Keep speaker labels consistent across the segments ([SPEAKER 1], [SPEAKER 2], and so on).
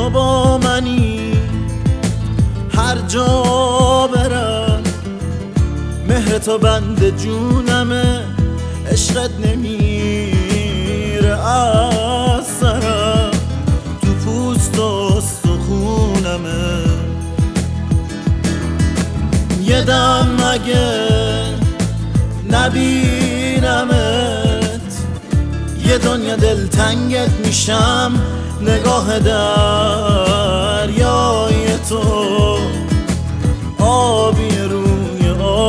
[SPEAKER 1] تو با منی هر جا برم، مهر تو بند جونمه، عشقت نمیره از سرم، تو پوست و استخونمه. یه دم مگه نبینمت، یه دنیا دلتنگت میشم، نگاه دریای تو آبی روی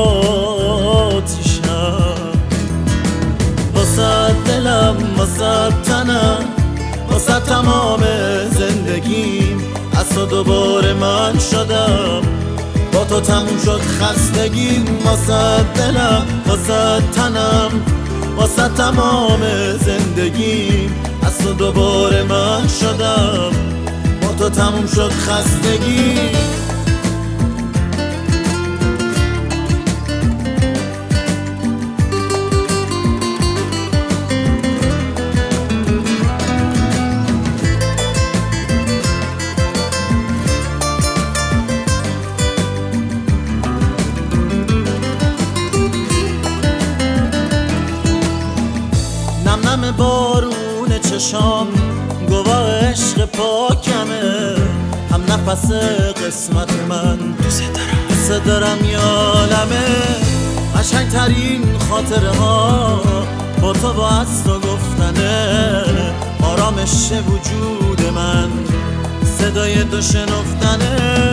[SPEAKER 1] آتیشم. واسه دلم، واسه تنم، واسه تمام زندگیم، از تو دوباره من شدم، با تو تموم شد خستگیم. واسه دلم، واسه تنم، واسه تمام زندگیم، از تو دوباره من شدم، با تو تموم شد خستگیم. نم بارون چشام گواه عشق پاکمه، هم نفس قسمت من، دوست دارم یالمه. قشنگترین خاطره ها با تو و از تو گفتنه، آرامش وجود من، صدای تو شنفتنه.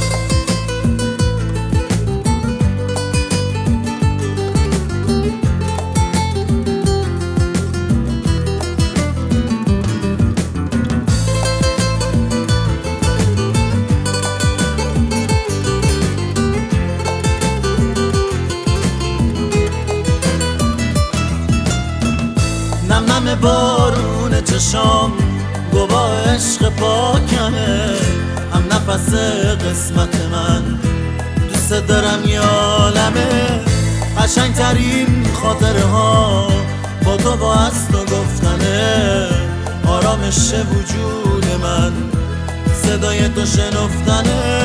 [SPEAKER 1] نم بارون چشام گواه عشق پاکمه، هم نفس قسمت من، دوست دارم یالمه. قشنگترین خاطره ها با تو و از تو گفتنه، آرامش وجود من، صدای تو شنفتنه.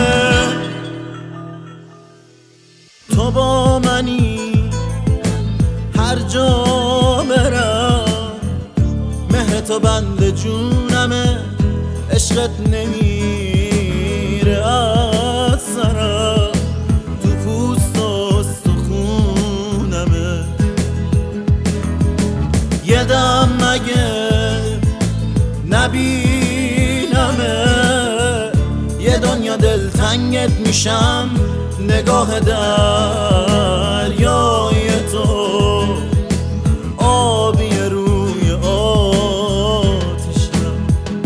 [SPEAKER 1] تو با منی هر جا برم، مهر تو بند جونمه، عشقت نمیره از سرم، تو پوست و استخونمه. یه دم مگه نبینمه، یه دنیا دلتنگت میشم، نگاه دریای تو آبی روی آتیشم.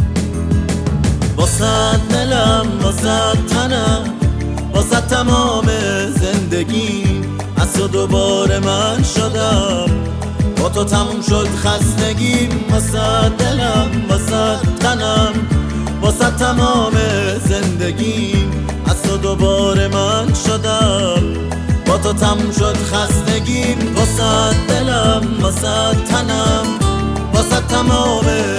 [SPEAKER 1] واسه دلم، واسه تنم، واسه تمام زندگیم، از تو دوباره من شدم، با تو تموم شد خستگیم. واسه دلم، واسه تنم، واسه تمام زندگیم، از تو دوباره من شدم، با تو تموم شد خستگیم. واسه دلم، واسه تنم، واسه تمام